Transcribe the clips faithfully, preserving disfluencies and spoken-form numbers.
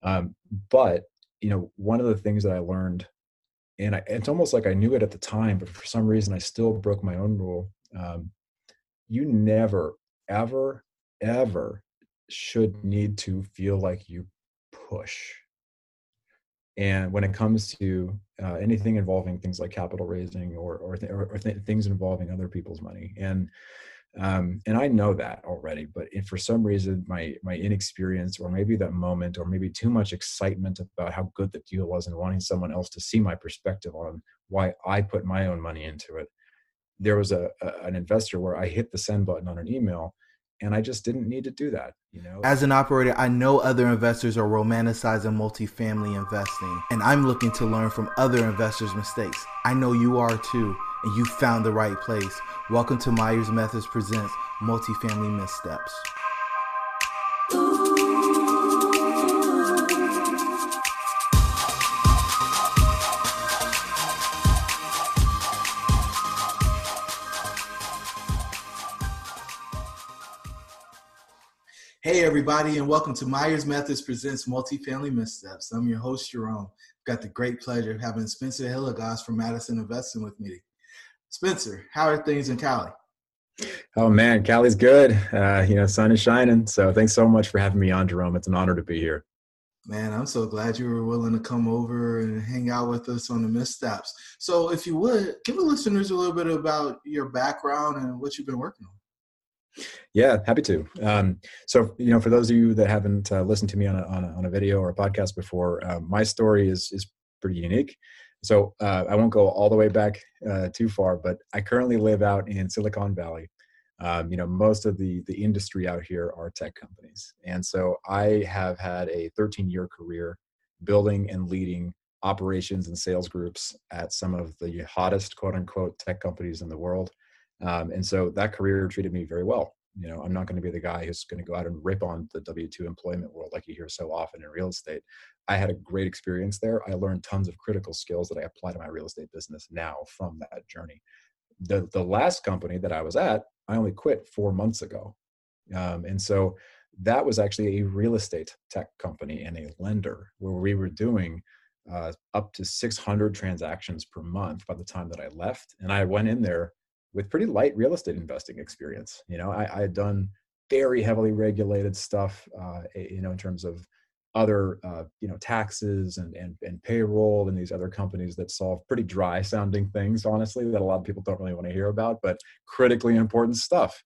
Um, but, you know, one of the things that I learned, and I, it's almost like I knew it at the time, but for some reason I still broke my own rule. Um, you never, ever, ever should need to feel like you push. And when it comes to uh, anything involving things like capital raising or or, th- or, or th- things involving other people's money, and um, and I know that already, but if for some reason my my inexperience, or maybe that moment, or maybe too much excitement about how good the deal was, and wanting someone else to see my perspective on why I put my own money into it, there was a, a an investor where I hit the send button on an email, and I just didn't need to do that. You know, As an operator, I know other investors are romanticizing multifamily investing, and I'm looking to learn from other investors' mistakes. I know you are too, and you found the right place. Welcome to Myers Methods Presents Multifamily Missteps. Hey everybody, and welcome to Myers Methods Presents Multifamily Missteps. I'm your host, Jerome. I've got the great pleasure of having Spencer Hilligoss from Madison Investing with me. Spencer, how are things in Cali? oh man, Cali's good. Uh, you know, sun is shining. So thanks so much for having me on, Jerome. It's an honor to be here. Man, I'm so glad you were willing to come over and hang out with us on the missteps. So if you would, give the listeners a little bit about your background and what you've been working on. Yeah, happy to. Um, so, you know, for those of you that haven't uh, listened to me on a, on a, on a video or a podcast before, uh, my story is is pretty unique. So uh, I won't go all the way back uh, too far, but I currently live out in Silicon Valley. Um, you know, most of the the industry out here are tech companies, and so I have had a thirteen year career building and leading operations and sales groups at some of the hottest quote unquote tech companies in the world. Um, and so that career treated me very well. You know, I'm not going to be the guy who's going to go out and rip on the W two employment world like you hear so often in real estate. I had a great experience there. I learned tons of critical skills that I apply to my real estate business now from that journey. The the last company that I was at, I only quit four months ago. Um, and so that was actually a real estate tech company and a lender where we were doing uh, up to six hundred transactions per month by the time that I left. And I went in there with pretty light real estate investing experience. You know, I, I had done very heavily regulated stuff, uh, you know, in terms of other, uh, you know, taxes and, and, and payroll and these other companies that solve pretty dry sounding things, honestly, that a lot of people don't really want to hear about, but critically important stuff.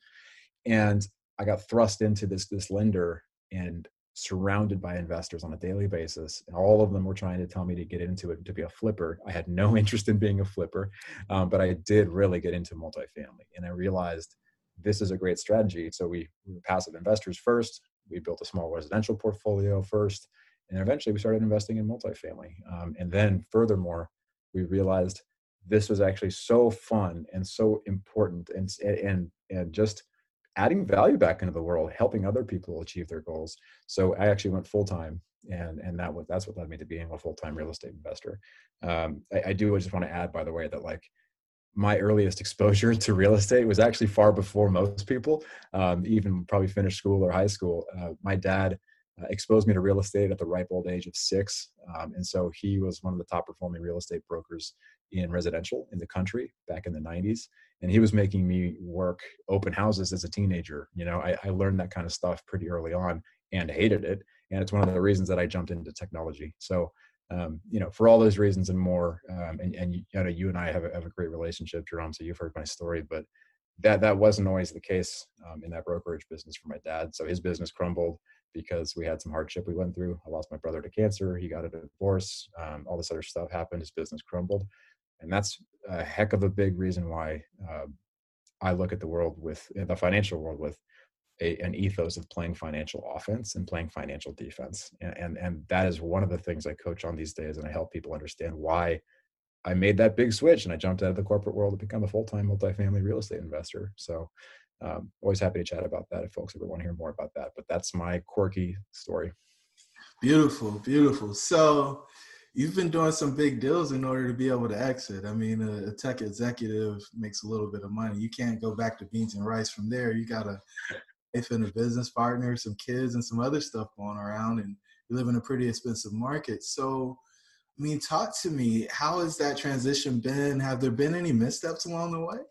And I got thrust into this, this lender and surrounded by investors on a daily basis. And all of them were trying to tell me to get into it, to be a flipper. I had no interest in being a flipper, um, but I did really get into multifamily. And I realized this is a great strategy. So we, we were passive investors first. We built a small residential portfolio first. And eventually we started investing in multifamily. Um, and then furthermore, we realized this was actually so fun and so important, and, and, and just adding value back into the world, helping other people achieve their goals. So I actually went full time, and and that was that's what led me to being a full time real estate investor. Um, I, I do just want to add, by the way, that like my earliest exposure to real estate was actually far before most people, um, even probably finished school or high school. Uh, my dad uh, exposed me to real estate at the ripe old age of six. Um, and so he was one of the top performing real estate brokers in residential in the country back in the nineties. And he was making me work open houses as a teenager. You know, I, I learned that kind of stuff pretty early on and hated it. And it's one of the reasons that I jumped into technology. So um, you know, for all those reasons and more, um, and, and you know, you and I have a, have a great relationship, Jerome, so you've heard my story, but that, that wasn't always the case um, in that brokerage business for my dad. So his business crumbled because we had some hardship we went through. I lost my brother to cancer. He got a divorce. Um, all this other stuff happened. His business crumbled. And that's a heck of a big reason why uh, I look at the world with the financial world with A, an ethos of playing financial offense and playing financial defense. And, and, and that is one of the things I coach on these days. And I help people understand why I made that big switch and I jumped out of the corporate world to become a full-time multifamily real estate investor. So um, always happy to chat about that if folks ever want to hear more about that. But that's my quirky story. Beautiful, beautiful. So you've been doing some big deals in order to be able to exit. I mean, a, a tech executive makes a little bit of money. You can't go back to beans and rice from there. You got to wife and a business partner, some kids and some other stuff going around. And we live in a pretty expensive market. So, I mean, talk to me. How has that transition been? Have there been any missteps along the way?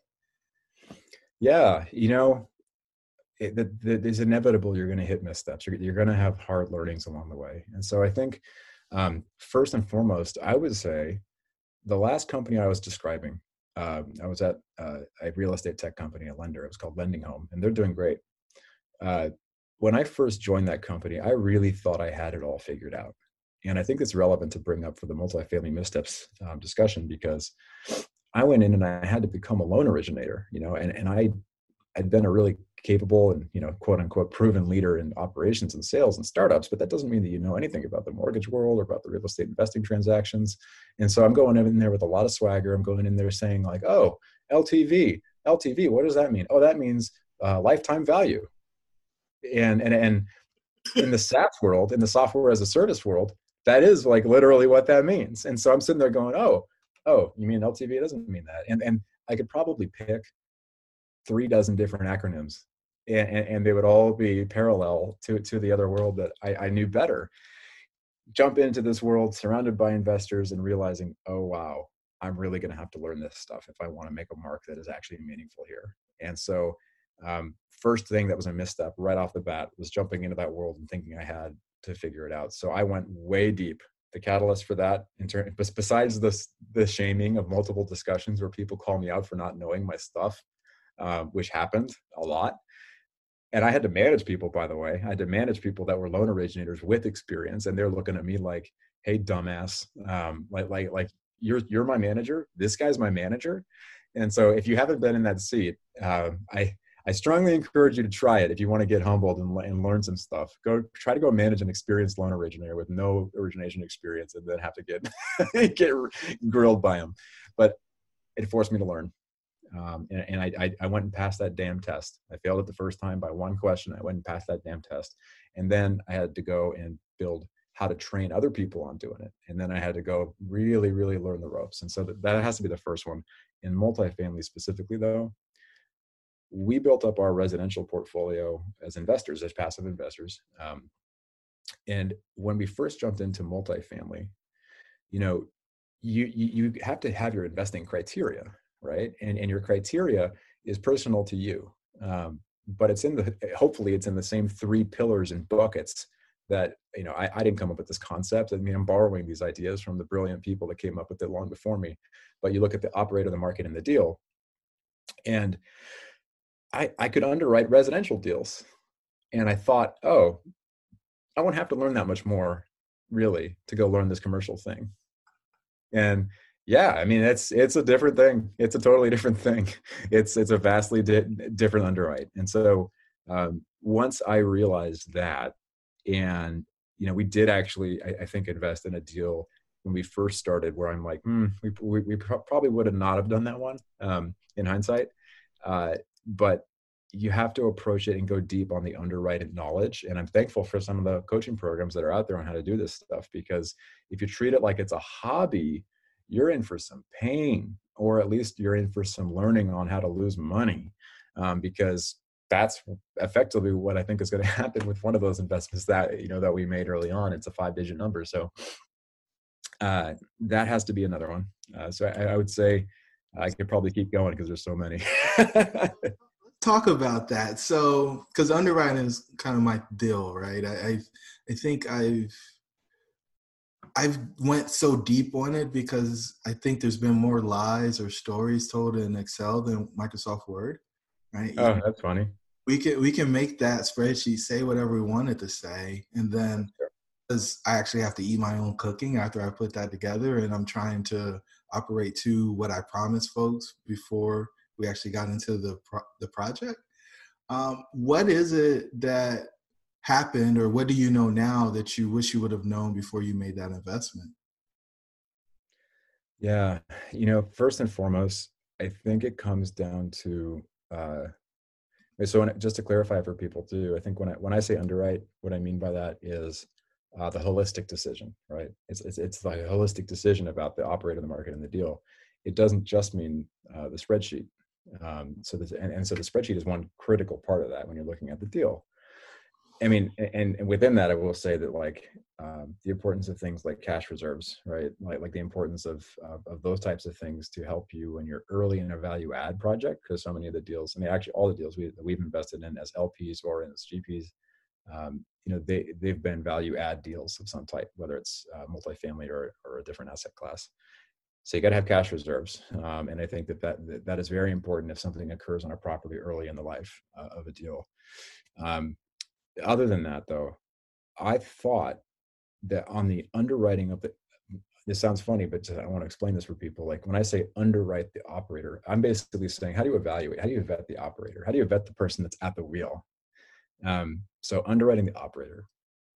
Yeah, you know, it, the, the, it's inevitable you're going to hit missteps. You're, you're going to have hard learnings along the way. And so I think, um, first and foremost, I would say the last company I was describing, um, I was at uh, a real estate tech company, a lender. It was called Lending Home, and they're doing great. Uh, when I first joined that company, I really thought I had it all figured out. And I think it's relevant to bring up for the multifamily missteps um, discussion, because I went in and I had to become a loan originator, you know, and, and I I'd been a really capable and, you know, quote unquote, proven leader in operations and sales and startups, but that doesn't mean that you know anything about the mortgage world or about the real estate investing transactions. And so I'm going in there with a lot of swagger. I'm going in there saying like, oh, L T V, L T V, what does that mean? Oh, that means uh, lifetime value. And, and, and in the SaaS world, in the software as a service world, that is like literally what that means. And so I'm sitting there going, oh, oh, you mean L T V? It doesn't mean that. And, and I could probably pick three dozen different acronyms, and, and they would all be parallel to, to the other world that I, I knew better. Jump into this world surrounded by investors and realizing, oh, wow, I'm really going to have to learn this stuff if I want to make a mark that is actually meaningful here. And so um, first thing that was a misstep right off the bat was jumping into that world and thinking I had to figure it out. So I went way deep. The catalyst for that, in turn, besides this, the shaming of multiple discussions where people call me out for not knowing my stuff, Uh, which happened a lot. And I had to manage people, by the way. I had to manage people that were loan originators with experience, and they're looking at me like, "Hey, dumbass, um, like, like, like, you're you're my manager. This guy's my manager." And so, if you haven't been in that seat, uh, I I strongly encourage you to try it if you want to get humbled and, and learn some stuff. Go try to go manage an experienced loan originator with no origination experience, and then have to get get grilled by him. But it forced me to learn. Um, and and I, I went and passed that damn test. I failed it the first time by one question. I went and passed that damn test. And then I had to go and build how to train other people on doing it. And then I had to go really, really learn the ropes. And so that, that has to be the first one. In multifamily specifically, though, we built up our residential portfolio as investors, as passive investors. Um, and when we first jumped into multifamily, you know, you, you, you have to have your investing criteria, right? And, and your criteria is personal to you. Um, but it's in the, hopefully it's in the same three pillars and buckets that, you know, I, I didn't come up with this concept. I mean, I'm borrowing these ideas from the brilliant people that came up with it long before me. But you look at the operator, the market, and the deal. And I, I could underwrite residential deals. And I thought, oh, I won't have to learn that much more, really, to go learn this commercial thing. And yeah, I mean, it's it's a different thing. It's a totally different thing. It's it's a vastly di- different underwrite. And so um, once I realized that, and you know, we did actually, I, I think, invest in a deal when we first started, where I'm like, hmm, we we, we pro- probably would have not have done that one um, in hindsight, uh, but you have to approach it and go deep on the underwriting knowledge. And I'm thankful for some of the coaching programs that are out there on how to do this stuff, because if you treat it like it's a hobby, you're in for some pain, or at least you're in for some learning on how to lose money, um, because that's effectively what I think is going to happen with one of those investments that, you know, that we made early on. It's a five digit number. So uh, that has to be another one. Uh, so I, I would say I could probably keep going because there's so many. Talk about that. So, because underwriting is kind of my deal, right? I, I, I think I've, I've went so deep on it because I think there's been more lies or stories told in Excel than Microsoft Word, right? Oh, that's funny. We can we can make that spreadsheet say whatever we want it to say, and then because I actually have to eat my own cooking after I put that together, and I'm trying to operate to what I promised folks before we actually got into the pro- the project. Um, what is it that happened, or what do you know now that you wish you would have known before you made that investment? Yeah, you know, first and foremost, I think it comes down to uh, so when, just to clarify for people too, I think when I when I say underwrite, what I mean by that is uh, the holistic decision, right? It's, it's it's the holistic decision about the operator, the market, and the deal. It doesn't just mean uh, the spreadsheet. Um, so this, and, and so the spreadsheet is one critical part of that when you're looking at the deal. I mean, and, and within that, I will say that like um, the importance of things like cash reserves, right? Like like the importance of, of of those types of things to help you when you're early in a value add project, because so many of the deals, I mean, actually all the deals we that we've invested in as L Ps or as G Ps, um, you know, they they've been value add deals of some type, whether it's uh, multifamily or or a different asset class. So you got to have cash reserves, um, and I think that, that that that is very important if something occurs on a property early in the life uh, of a deal. Um, other than that, though, I thought that on the underwriting of the, this sounds funny, but I want to explain this for people. Like when I say underwrite the operator, I'm basically saying, how do you evaluate? How do you vet the operator? How do you vet the person that's at the wheel? Um, so underwriting the operator,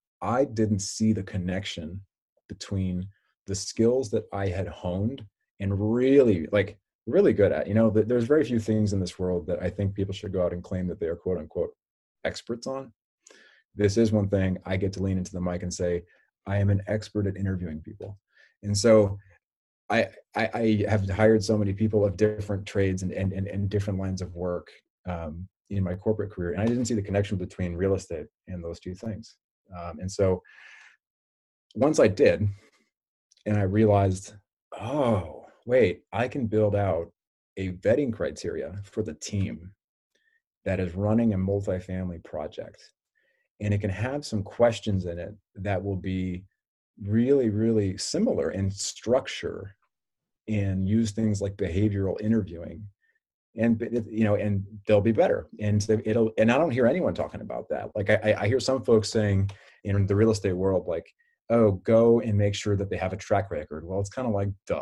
I didn't see the connection between the skills that I had honed and really like really good at. You know, there's very few things in this world that I think people should go out and claim that they are quote unquote experts on. This is one thing I get to lean into the mic and say, I am an expert at interviewing people. And so I, I, I have hired so many people of different trades and, and, and, and different lines of work um, in my corporate career. And I didn't see the connection between real estate and those two things. Um, and so once I did, and I realized, oh, wait, I can build out a vetting criteria for the team that is running a multifamily project. And it can have some questions in it that will be really, really similar in structure and use things like behavioral interviewing. And, you know, and they'll be better. And it'll, and I don't hear anyone talking about that. Like I, I hear some folks saying in the real estate world, like, oh, go and make sure that they have a track record. Well, it's kind of like, duh.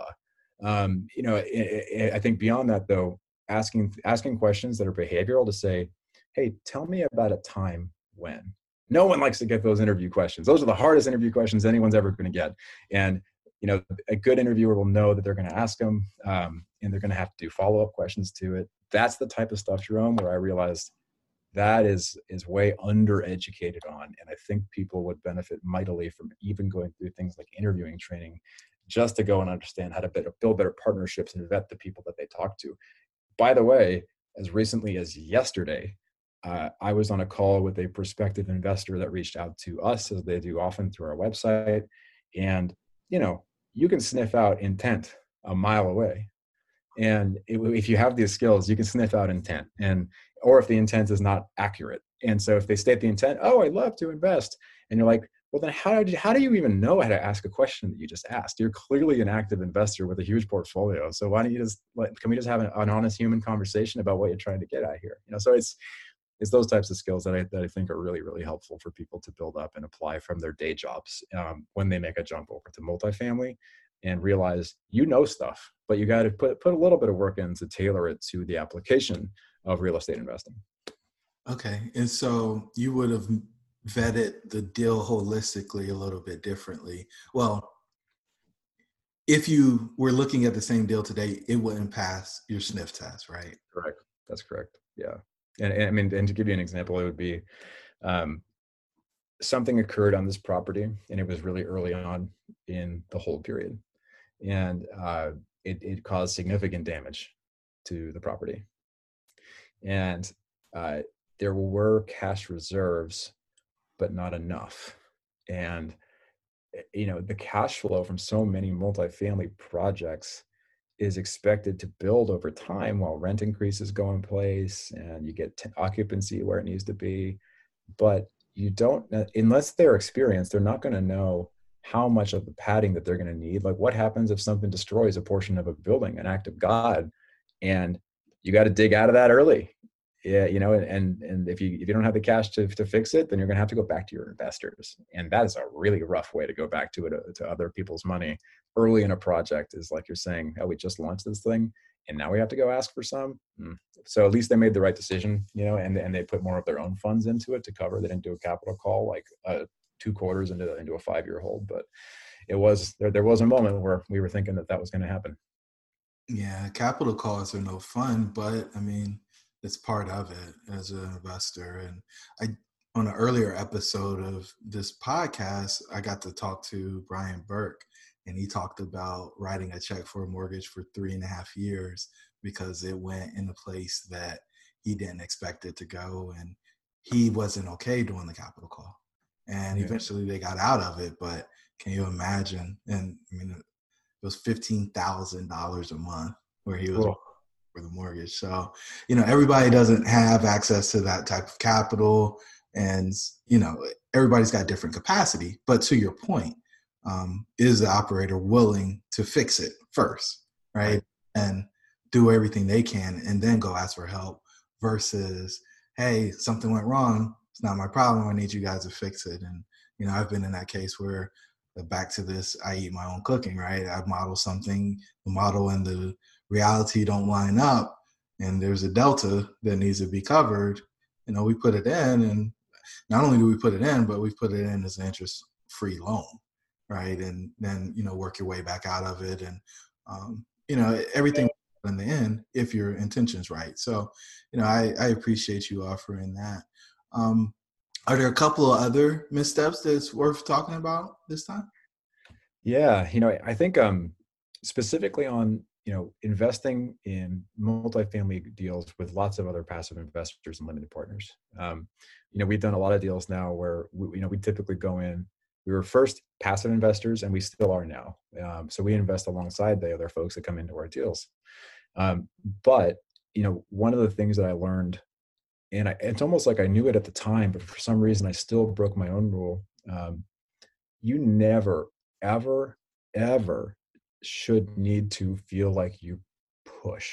Um, you know, it, it, I think beyond that though, asking, asking questions that are behavioral to say, hey, tell me about a time when. No one likes to get those interview questions. Those are the hardest interview questions anyone's ever going to get. And, you know, a good interviewer will know that they're going to ask them um, and they're going to have to do follow-up questions to it. That's the type of stuff, Jerome, where I realized that is is way undereducated on. And I think people would benefit mightily from even going through things like interviewing training just to go and understand how to better, build better partnerships and vet the people that they talk to. By the way, as recently as yesterday, Uh, I was on a call with a prospective investor that reached out to us, as they do often through our website. And, you know, you can sniff out intent a mile away. And it, if you have these skills, you can sniff out intent, and, or if the intent is not accurate. And so if they state the intent, oh, I'd love to invest. And you're like, well, then how did you, how do you even know how to ask a question that you just asked? You're clearly an active investor with a huge portfolio. So why don't you just, like, can we just have an, an honest human conversation about what you're trying to get at here? You know, so it's, it's those types of skills that I, that I think are really, really helpful for people to build up and apply from their day jobs um, when they make a jump over to multifamily and realize you know stuff, but you got to put, put a little bit of work in to tailor it to the application of real estate investing. Okay. And so you would have vetted the deal holistically a little bit differently. Well, if you were looking at the same deal today, it wouldn't pass your sniff test, right? Correct. That's correct. Yeah. And, and I mean, and to give you an example, it would be um, something occurred on this property, and it was really early on in the hold period, and uh, it, it caused significant damage to the property. And uh, there were cash reserves, but not enough. And you know, the cash flow from so many multifamily projects is expected to build over time while rent increases go in place and you get t- occupancy where it needs to be. But you don't, unless they're experienced, they're not going to know how much of the padding that they're going to need. Like what happens if something destroys a portion of a building, an act of God, and you got to dig out of that early. Yeah, you know, and and if you if you don't have the cash to to fix it, then you're gonna have to go back to your investors, and that is a really rough way to go back to it uh, to other people's money early in a project. Is like you're saying, oh, we just launched this thing, and now we have to go ask for some. Mm. So at least they made the right decision, you know, and and they put more of their own funds into it to cover. They didn't do a capital call like uh, two quarters into into a five year hold, but it was there. There was a moment where we were thinking that that was going to happen. Yeah, capital calls are no fun, but I mean, it's part of it as an investor. And I, on an earlier episode of this podcast, I got to talk to Brian Burke, and he talked about writing a check for a mortgage for three and a half years because it went in a place that he didn't expect it to go. And he wasn't okay doing the capital call. And Yeah. eventually they got out of it. But can you imagine? And I mean, it was fifteen thousand dollars a month where he was Cool. for the mortgage. So, you know, everybody doesn't have access to that type of capital. And, you know, everybody's got different capacity. But to your point, um, is the operator willing to fix it first, right? right? And do everything they can and then go ask for help versus, hey, something went wrong. It's not my problem. I need you guys to fix it. And, you know, I've been in that case where back to this, I eat my own cooking, right? I model something, the model and the reality don't line up, and there's a delta that needs to be covered. You know, we put it in, and not only do we put it in, but we put it in as an interest-free loan, right? And then, you know, work your way back out of it. And, um, you know, everything in the end, if your intention's right. So, you know, I, I appreciate you offering that. Um, Are there a couple of other missteps that's worth talking about this time? Yeah, you know, I think um, specifically on, you know, investing in multifamily deals with lots of other passive investors and limited partners. Um, you know, we've done a lot of deals now where, we, you know, we typically go in, we were first passive investors and we still are now. Um, so we invest alongside the other folks that come into our deals. Um, but, you know, one of the things that I learned, and I, it's almost like I knew it at the time, but for some reason I still broke my own rule. Um, you never, ever, ever should need to feel like you push.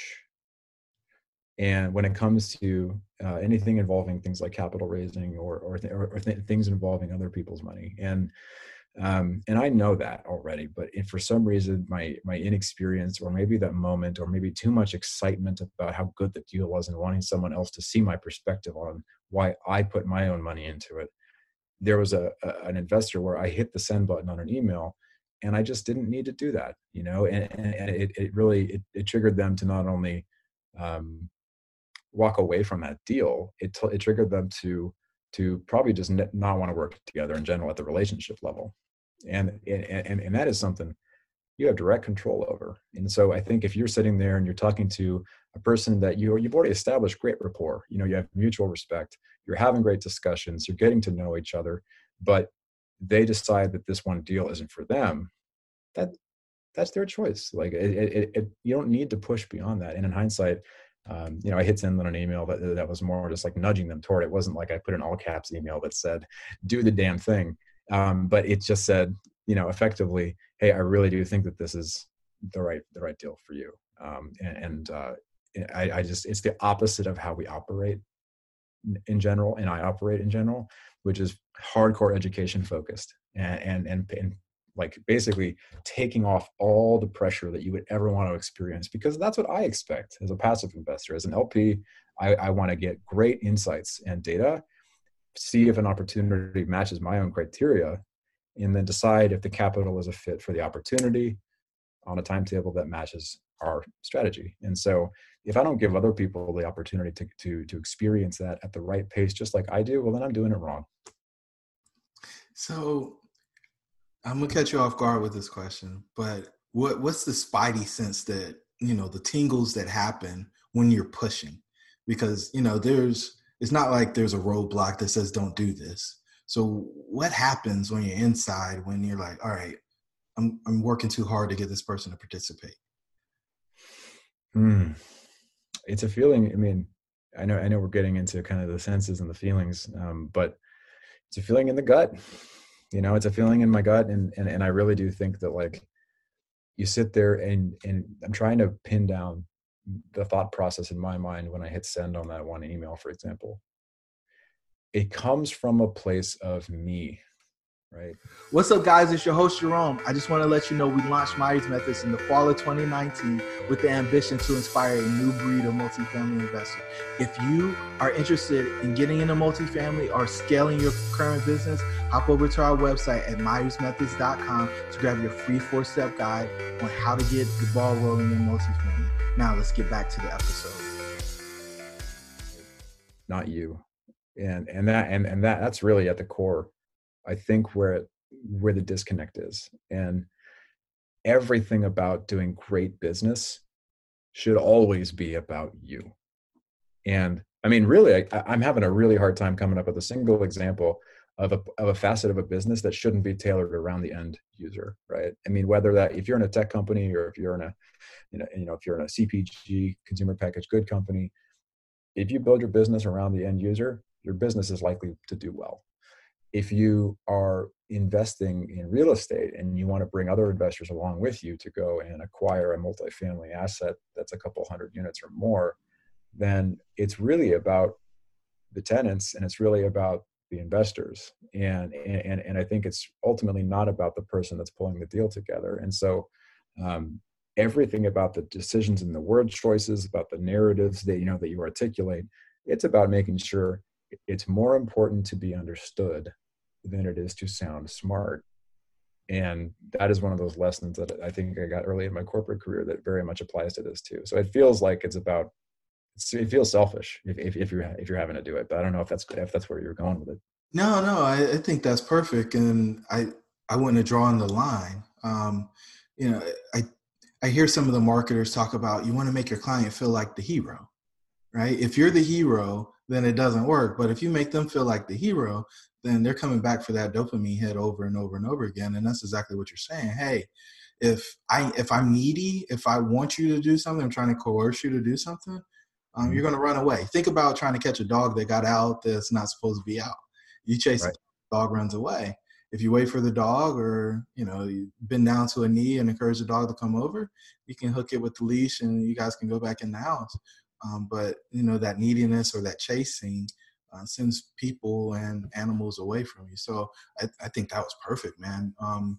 And when it comes to uh, anything involving things like capital raising or or, th- or th- things involving other people's money, and um, and I know that already, but if for some reason my my inexperience, or maybe that moment, or maybe too much excitement about how good the deal was and wanting someone else to see my perspective on why I put my own money into it, there was a, a an investor where I hit the send button on an email, and I just didn't need to do that, you know, and, and it it really it, it triggered them to not only um, walk away from that deal, it t- it triggered them to to probably just n- not want to work together in general at the relationship level, and and and that is something you have direct control over. And so I think if you're sitting there and you're talking to a person that you you've already established great rapport, you know, you have mutual respect, you're having great discussions, you're getting to know each other, but they decide that this one deal isn't for them, that that's their choice. Like it, it, it you don't need to push beyond that. And in hindsight, um, you know, I hit send on an email that that was more just like nudging them toward it. It wasn't like I put an all caps email that said, "Do the damn thing," um, but it just said, you know, effectively, "Hey, I really do think that this is the right the right deal for you." Um, and and uh, I, I just it's the opposite of how we operate in general, and I operate in general, which is hardcore education focused, and and and, and like basically taking off all the pressure that you would ever want to experience, because that's what I expect as a passive investor. As an L P, I, I want to get great insights and data, see if an opportunity matches my own criteria, and then decide if the capital is a fit for the opportunity on a timetable that matches our strategy. And so if I don't give other people the opportunity to, to, to experience that at the right pace, just like I do, well, then I'm doing it wrong. So I'm gonna catch you off guard with this question, but what what's the spidey sense that, you know, the tingles that happen when you're pushing? Because, you know, there's it's not like there's a roadblock that says don't do this. So what happens when you're inside when you're like, all right, I'm I'm working too hard to get this person to participate? Hmm. It's a feeling. I mean, I know I know we're getting into kind of the senses and the feelings, um, but it's a feeling in the gut. You know, it's a feeling in my gut, and and and I really do think that, like, you sit there and and I'm trying to pin down the thought process in my mind when I hit send on that one email, for example. It comes from a place of me, right? What's up, guys? It's your host, Jerome. I just want to let you know we launched Myers Methods in the fall of twenty nineteen with the ambition to inspire a new breed of multifamily investor. If you are interested in getting into multifamily or scaling your current business, hop over to our website at myers methods dot com to grab your free four-step guide on how to get the ball rolling in multifamily. Now, let's get back to the episode. Not you. And and that and, and that that's really at the core, I think, where where the disconnect is. And everything about doing great business should always be about you. And I mean, really, I, I'm having a really hard time coming up with a single example of a, of a facet of a business that shouldn't be tailored around the end user, right? I mean, whether that, if you're in a tech company or if you're in a, you know, you know, if you're in a C P G, consumer packaged good company, if you build your business around the end user, your business is likely to do well. If you are investing in real estate and you want to bring other investors along with you to go and acquire a multifamily asset that's a couple hundred units or more, then it's really about the tenants and it's really about the investors. And, and, and I think it's ultimately not about the person that's pulling the deal together. And so um, everything about the decisions and the word choices, about the narratives that, you know, that you articulate, it's about making sure it's more important to be understood than it is to sound smart. And that is one of those lessons that I think I got early in my corporate career that very much applies to this too. So it feels like it's about, it feels selfish if, if, if you're if you're having to do it, but I don't know if that's if that's where you're going with it. No, no, I, I think that's perfect, and I I wouldn't have drawn the line. Um, you know, I I hear some of the marketers talk about you want to make your client feel like the hero, right? If you're the hero, then it doesn't work. But if you make them feel like the hero, then they're coming back for that dopamine hit over and over and over again. And that's exactly what you're saying. Hey, if I if I'm needy, if I want you to do something, I'm trying to coerce you to do something, um, Mm-hmm. you're going to run away. Think about trying to catch a dog that got out that's not supposed to be out. You chase Right. the dog, runs away. If you wait for the dog, or you know, you bend down to a knee and encourage the dog to come over, you can hook it with the leash, and you guys can go back in the house. Um, but you know, that neediness or that chasing uh, sends people and animals away from you. So I, I think that was perfect, man. Um,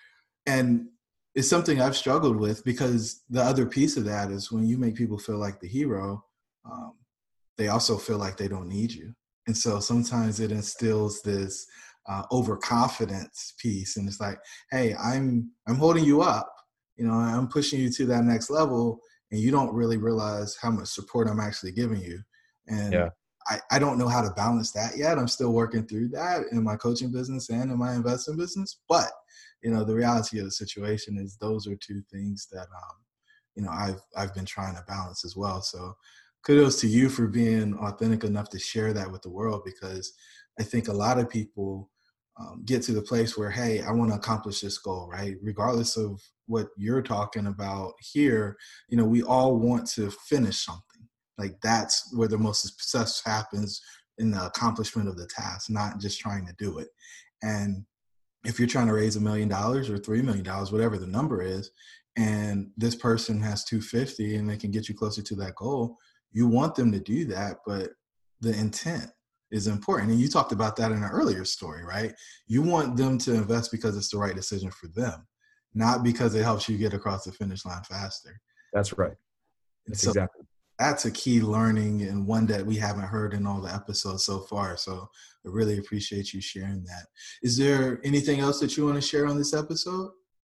and it's something I've struggled with, because the other piece of that is when you make people feel like the hero, um, they also feel like they don't need you. And so sometimes it instills this uh, overconfidence piece. And it's like, hey, I'm, I'm holding you up, you know, I'm pushing you to that next level, and you don't really realize how much support I'm actually giving you. And Yeah. I, I don't know how to balance that yet. I'm still working through that in my coaching business and in my investment business. But, you know, the reality of the situation is those are two things that, um, you know, I've, I've been trying to balance as well. So kudos to you for being authentic enough to share that with the world, because I think a lot of people um, get to the place where, hey, I want to accomplish this goal, right? Regardless of what you're talking about here, you know, we all want to finish something. Like that's where the most success happens, in the accomplishment of the task, not just trying to do it. And if you're trying to raise a million dollars or three million dollars, whatever the number is, and this person has two fifty and they can get you closer to that goal, you want them to do that, but the intent is important. And you talked about that in an earlier story, right? You want them to invest because it's the right decision for them, not because it helps you get across the finish line faster. That's right. And That's so exactly. that's a key learning, and one that we haven't heard in all the episodes so far. So I really appreciate you sharing that. Is there anything else that you want to share on this episode?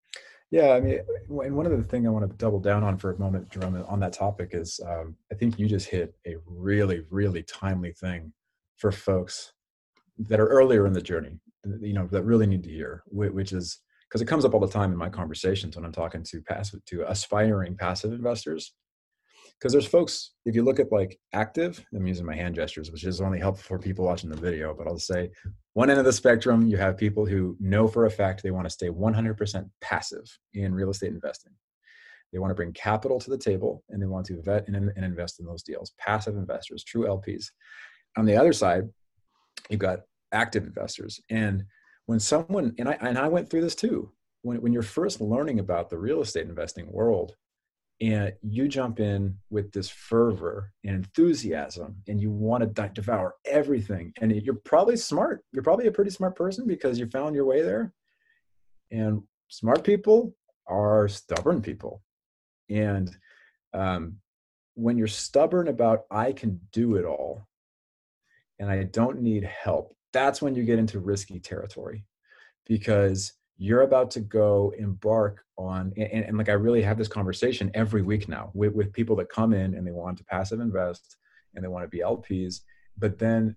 Yeah, I mean, and one of the things I want to double down on for a moment, Jerome, on that topic is um, I think you just hit a really, really timely thing for folks that are earlier in the journey, you know, that really need to hear, which is because it comes up all the time in my conversations when I'm talking to passive, to aspiring passive investors. Because there's folks, if you look at like active, I'm using my hand gestures, which is only helpful for people watching the video, but I'll say one end of the spectrum, you have people who know for a fact they want to stay one hundred percent passive in real estate investing. They want to bring capital to the table and they want to vet and, and invest in those deals. Passive investors, true L Ps. On the other side, you've got active investors. And when someone, and I, and I went through this too, when, when you're first learning about the real estate investing world, and you jump in with this fervor and enthusiasm and you want to di- devour everything, and you're probably smart, you're probably a pretty smart person because you found your way there, and smart people are stubborn people. And um, when you're stubborn about I can do it all and I don't need help, that's when you get into risky territory, because you're about to go embark on, and, and like I really have this conversation every week now with, with people that come in and they want to passive invest and they want to be L Ps, but then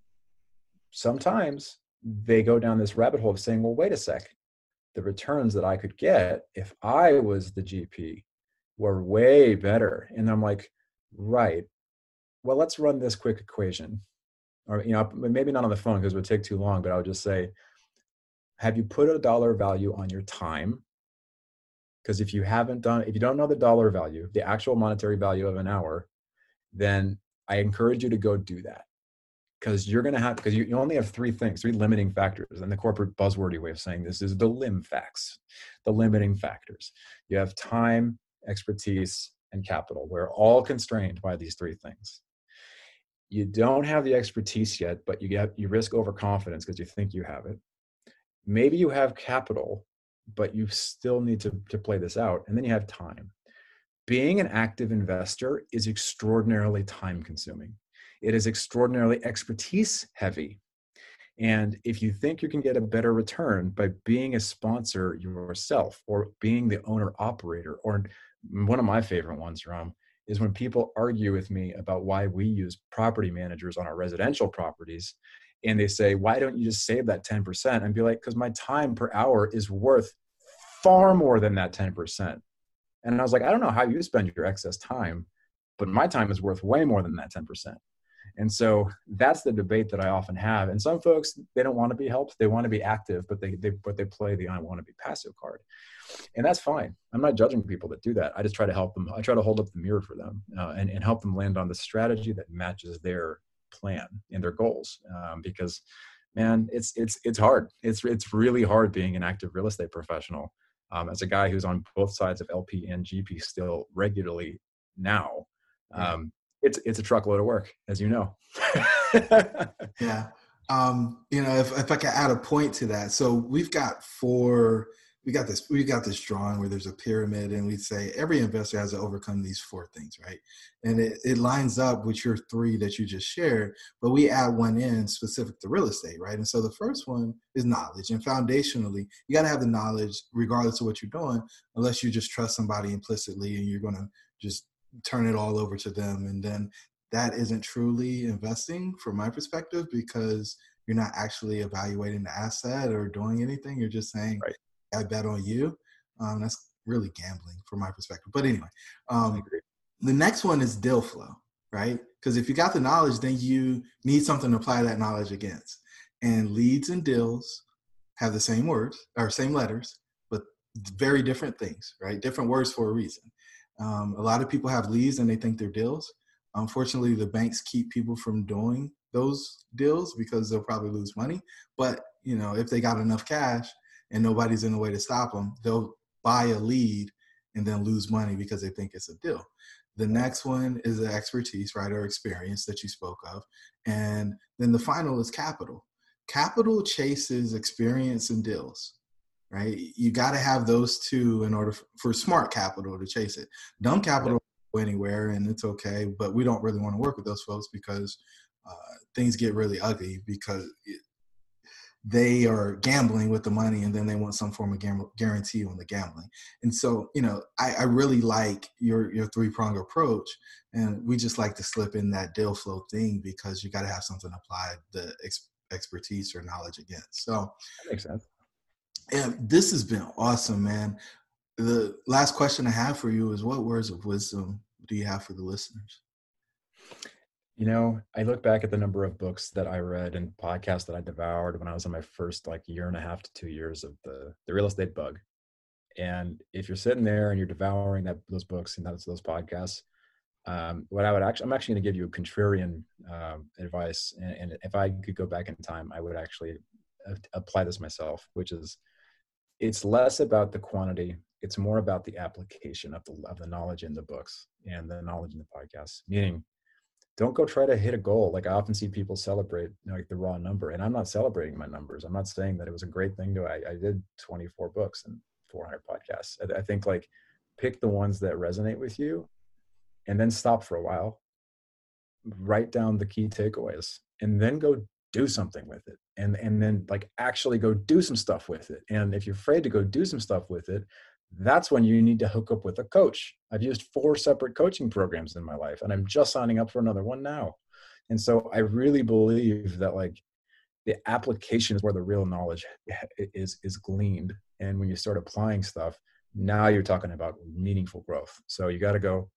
sometimes they go down this rabbit hole of saying, well, wait a sec, the returns that I could get if I was the G P were way better. And I'm like, right, well, let's run this quick equation. Or, you know, maybe not on the phone because it would take too long, but I would just say, have you put a dollar value on your time? Because if you haven't done, if you don't know the dollar value, the actual monetary value of an hour, then I encourage you to go do that. Because you're going to have, because you, you only have three things, three limiting factors. And the corporate buzzwordy way of saying this is the lim facts, the limiting factors. You have time, expertise, and capital. We're all constrained by these three things. You don't have the expertise yet, but you get, you risk overconfidence because you think you have it. Maybe you have capital, but you still need to, to play this out. And then you have time. Being an active investor is extraordinarily time consuming. It is extraordinarily expertise heavy. And if you think you can get a better return by being a sponsor yourself or being the owner operator, or one of my favorite ones, Ram, is when people argue with me about why we use property managers on our residential properties. And they say, why don't you just save that ten percent? And be like, because my time per hour is worth far more than that ten percent. And I was like, I don't know how you spend your excess time, but my time is worth way more than that ten percent. And so that's the debate that I often have. And some folks, they don't want to be helped. They want to be active, but they, they but they play the I want to be passive card. And that's fine. I'm not judging people that do that. I just try to help them. I try to hold up the mirror for them uh, and, and help them land on the strategy that matches their plan and their goals. Um, because, man, it's it's it's hard. It's it's really hard being an active real estate professional. Um, as a guy who's on both sides of L P and G P still regularly now, um, it's it's a truckload of work, as you know. Yeah. Um, you know, if, if I can add a point to that. So we've got four, we got this, we got this drawing where there's a pyramid, and we say every investor has to overcome these four things, right? And it, it lines up with your three that you just shared, but we add one in specific to real estate, right? And so the first one is knowledge. And foundationally, you got to have the knowledge regardless of what you're doing, unless you just trust somebody implicitly and you're going to just turn it all over to them. And then that isn't truly investing from my perspective, because you're not actually evaluating the asset or doing anything. You're just saying, Right. I bet on you. Um, that's really gambling from my perspective. But anyway, um, the next one is deal flow, right? Because if you got the knowledge, then you need something to apply that knowledge against. And leads and deals have the same words or same letters, but very different things, right? Different words for a reason. Um, a lot of people have leads and they think they're deals. Unfortunately, the banks keep people from doing those deals because they'll probably lose money. But, you know, if they got enough cash and nobody's in the way to stop them, they'll buy a lead and then lose money because they think it's a deal. The next one is the expertise, right, or experience that you spoke of. And then the final is capital. Capital chases experience and deals, right? You got to have those two in order for, for smart capital to chase it. Dumb capital won't go anywhere, and it's okay, but we don't really want to work with those folks because uh, things get really ugly because it, they are gambling with the money, and then they want some form of gam- guarantee on the gambling. And so, you know, I, I really like your your three prong approach, and we just like to slip in that deal flow thing because you got to have something to apply the ex- expertise or knowledge against. So That makes sense. And this has been awesome, man. The last question I have for you is, what words of wisdom do you have for the listeners? You know, I look back at the number of books that I read and podcasts that I devoured when I was in my first like year and a half to two years of the, the real estate bug. And if you're sitting there and you're devouring that those books and those, those podcasts, um, what I would actually, I'm actually going to give you a contrarian um, advice. And, and if I could go back in time, I would actually uh, apply this myself, which is, it's less about the quantity. It's more about the application of the, of the knowledge in the books and the knowledge in the podcasts. Meaning, don't go try to hit a goal. Like I often see people celebrate, you know, like the raw number, and I'm not celebrating my numbers. I'm not saying that it was a great thing to, I, I did twenty-four books and four hundred podcasts. I, I think like pick the ones that resonate with you and then stop for a while, write down the key takeaways, and then go do something with it. And, and then like actually go do some stuff with it. And if you're afraid to go do some stuff with it, that's when you need to hook up with a coach. I've used four separate coaching programs in my life, and I'm just signing up for another one now. And so I really believe that like the application is where the real knowledge is, is gleaned. And when you start applying stuff, now you're talking about meaningful growth. So you got to go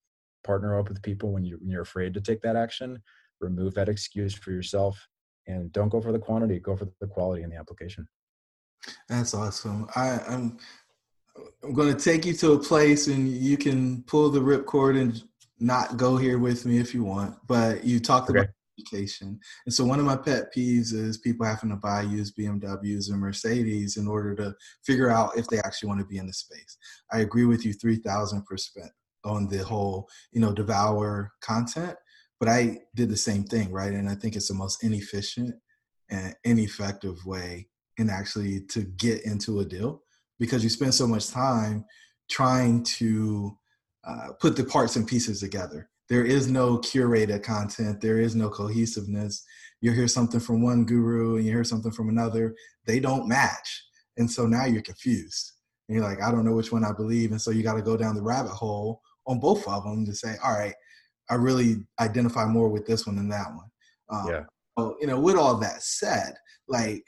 partner up with people when, you, when you're afraid to take that action. Remove that excuse for yourself, and don't go for the quantity, go for the quality in the application. That's awesome. I, I'm I'm going to take you to a place, and you can pull the ripcord and not go here with me if you want. But you talked Okay. about education. And so one of my pet peeves is people having to buy used B M Ws and Mercedes in order to figure out if they actually want to be in the space. I agree with you three thousand percent on the whole, you know, devour content. But I did the same thing, right? And I think it's the most inefficient and ineffective way in actually to get into a deal, because you spend so much time trying to uh, put the parts and pieces together. There is no curated content. There is no cohesiveness. You hear something from one guru and you hear something from another. They don't match. And so now you're confused. And you're like, I don't know which one I believe. And so you got to go down the rabbit hole on both of them to say, all right, I really identify more with this one than that one. Um, Yeah. so, you know, with all that said, like,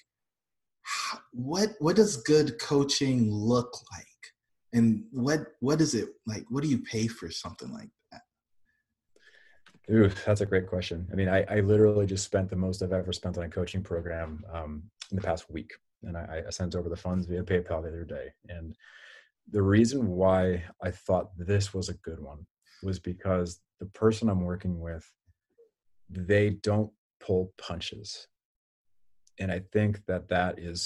what what does good coaching look like? And what what is it like? What do you pay for something like that? Ooh, that's a great question. I mean, I, I literally just spent the most I've ever spent on a coaching program um, in the past week. And I, I sent over the funds via PayPal the other day. And the reason why I thought this was a good one was because the person I'm working with, they don't pull punches. And I think that that is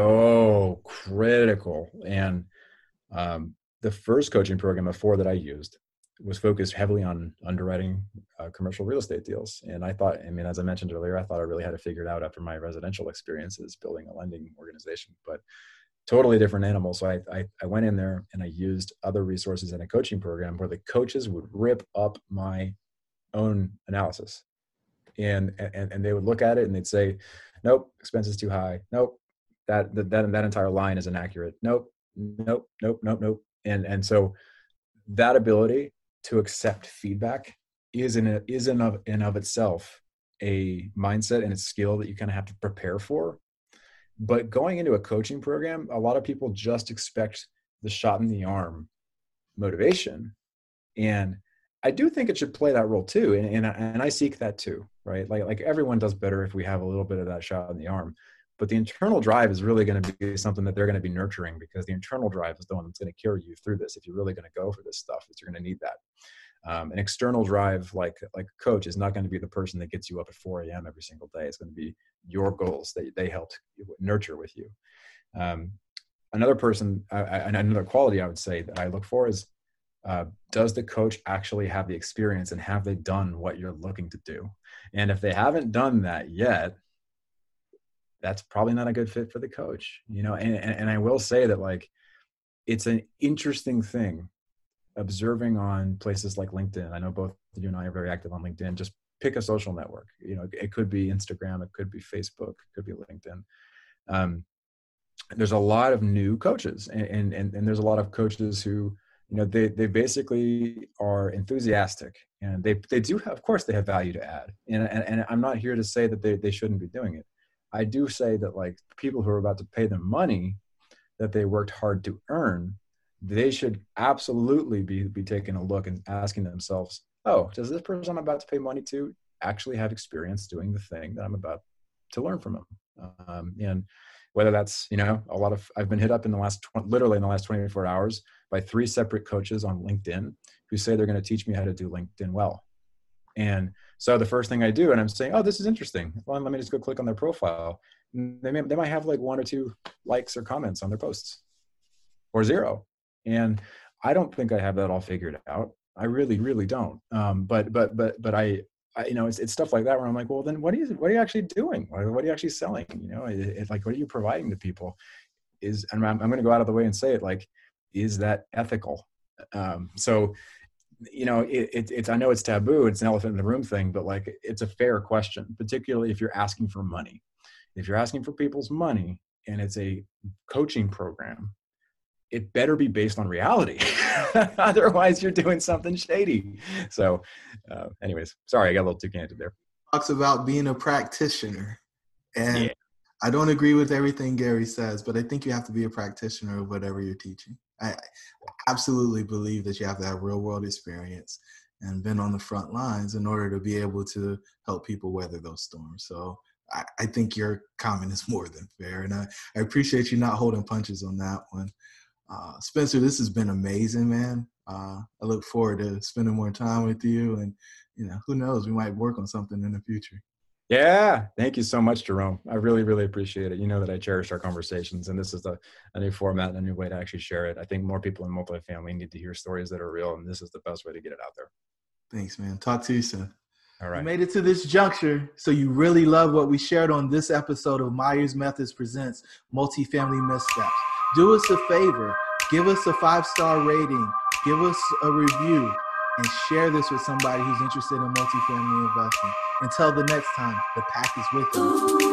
so critical. And um, the first coaching program of four that I used was focused heavily on underwriting uh, commercial real estate deals. And I thought, I mean, as I mentioned earlier, I thought I really had to figure it out after my residential experiences building a lending organization, but totally different animal. So I, I, I went in there and I used other resources in a coaching program where the coaches would rip up my own analysis. And, and, and they would look at it and they'd say, nope, expenses too high. Nope, that, that, that entire line is inaccurate. Nope, nope, nope, nope, nope. And, and so that ability to accept feedback is in, a, is in of, in of itself a mindset and a skill that you kind of have to prepare for. But going into a coaching program, a lot of people just expect the shot in the arm motivation. And I do think it should play that role too. And, and, and I seek that too, right? Like, like everyone does better if we have a little bit of that shot in the arm. But the internal drive is really going to be something that they're going to be nurturing, because the internal drive is the one that's going to carry you through this. If you're really going to go for this stuff, you're going to need that. Um, an external drive, like like a coach, is not going to be the person that gets you up at four a.m. every single day. It's going to be your goals that they helped nurture with you. Um, another person, uh, another quality I would say that I look for is, uh, does the coach actually have the experience, and have they done what you're looking to do? And if they haven't done that yet, that's probably not a good fit for the coach, you know? And, and, and I will say that, like, it's an interesting thing observing on places like LinkedIn. I know both you and I are very active on LinkedIn. Just pick a social network. You know, it could be Instagram, it could be Facebook, it could be LinkedIn. Um, there's a lot of new coaches, and, and, and there's a lot of coaches who, you know, they, they basically are enthusiastic, and they, they do have, of course they have value to add. And, and, and I'm not here to say that they, they shouldn't be doing it. I do say that, like, people who are about to pay them money that they worked hard to earn, they should absolutely be, be taking a look and asking themselves, oh, does this person I'm about to pay money to actually have experience doing the thing that I'm about to learn from them? Um, and whether that's, you know, a lot of, I've been hit up in the last, literally in the last twenty-four hours by three separate coaches on LinkedIn who say they're going to teach me how to do LinkedIn well. And so the first thing I do, and I'm saying, oh, this is interesting. Well, let me just go click on their profile. They may, they might have like one or two likes or comments on their posts, or zero. And I don't think I have that all figured out. I really, really don't. Um, but, but, but, but I, I, you know, it's, it's stuff like that where I'm like, well, then what are you, what are you actually doing? What are you actually selling? You know, it, it, like, what are you providing to people? Is, and I'm, I'm going to go out of the way and say it, like, is that ethical? Um, so, you know, it, it, it's, I know it's taboo, it's an elephant in the room thing, but, like, it's a fair question, particularly if you're asking for money. If you're asking for people's money and it's a coaching program, it better be based on reality. Otherwise you're doing something shady. So uh, anyways, sorry, I got a little too candid there. Talks about being a practitioner. And Yeah. I don't agree with everything Gary says, but I think you have to be a practitioner of whatever you're teaching. I absolutely believe that you have to have real world experience. and been on the front lines in order to be able to help people weather those storms. So I, I think your comment is more than fair. And I, I appreciate you not holding punches on that one. Uh, Spencer, this has been amazing, man. Uh, I look forward to spending more time with you. And, you know, who knows, we might work on something in the future. Yeah. Thank you so much, Jerome. I really, really appreciate it. You know that I cherish our conversations, and this is a, a new format and a new way to actually share it. I think more people in multifamily need to hear stories that are real, and this is the best way to get it out there. Thanks, man. Talk to you soon. All right. We made it to this juncture, so you really love what we shared on this episode of Myers Methods Presents Multifamily Missteps. Do us a favor. Give us a five-star rating. Give us a review. And share this with somebody who's interested in multifamily investing. Until the next time, the pack is with you.